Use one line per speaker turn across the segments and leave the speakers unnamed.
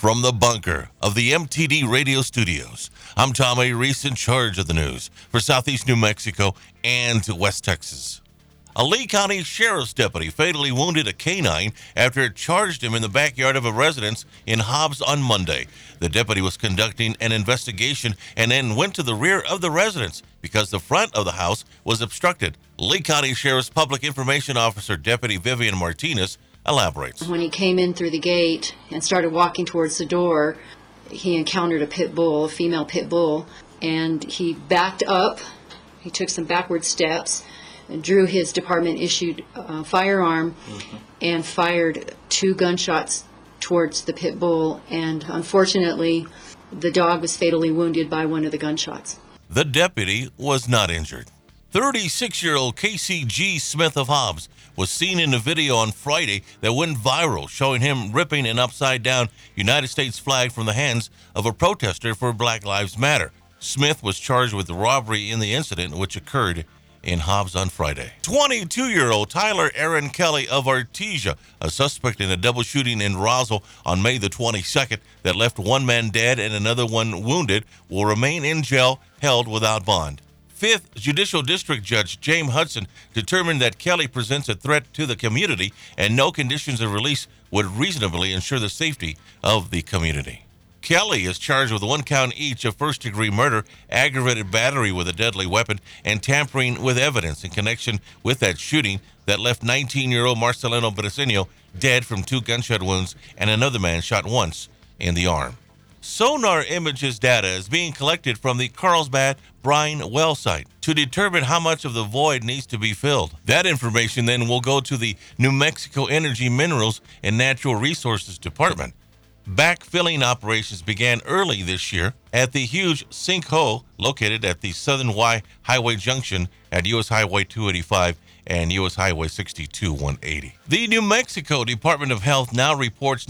From the bunker of the MTD radio studios, I'm Tom A. Reese, in charge of the news for Southeast New Mexico and West Texas. A Lee County Sheriff's deputy fatally wounded a canine after it charged him in the backyard of a residence in Hobbs on Monday. The deputy was conducting an investigation and then went to the rear of the residence because the front of the house was obstructed. Lee County Sheriff's Public Information Officer Deputy Vivian Martinez elaborates.
When he came in through the gate and started walking towards the door, he encountered a pit bull, a female pit bull, and he backed up. He took some backward steps and drew his department-issued firearm and fired 2 gunshots towards the pit bull, and unfortunately, the dog was fatally wounded by one of the gunshots.
The deputy was not injured. 36-year-old Casey G. Smith of Hobbs was seen in a video on Friday that went viral, showing him ripping an upside-down United States flag from the hands of a protester for Black Lives Matter. Smith was charged with robbery in the incident, which occurred in Hobbs on Friday. 22-year-old Tyler Aaron Kelly of Artesia, a suspect in a double shooting in Roswell on May the 22nd that left one man dead and another one wounded, will remain in jail held without bond. 5th Judicial District Judge James Hudson determined that Kelly presents a threat to the community and no conditions of release would reasonably ensure the safety of the community. Kelly is charged with 1 count each of first-degree murder, aggravated battery with a deadly weapon, and tampering with evidence in connection with that shooting that left 19-year-old Marcelino Bresenio dead from 2 gunshot wounds and another man shot once in the arm. Sonar images data is being collected from the Carlsbad Brine well site to determine how much of the void needs to be filled. That information then will go to the New Mexico Energy, Minerals, and Natural Resources Department. Backfilling operations began early this year at the huge sinkhole located at the Southern Y Highway Junction at U.S. Highway 285 and U.S. Highway 62-180. The New Mexico Department of Health now reports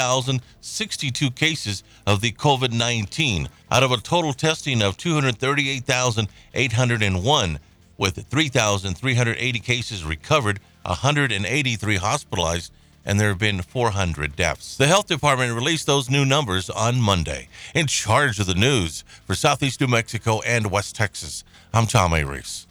9,062 cases of the COVID-19 out of a total testing of 238,801, with 3,380 cases recovered, 183 hospitalized, and there have been 400 deaths. The health department released those new numbers on Monday. In charge of the news for Southeast New Mexico and West Texas, I'm Tom A. Reese.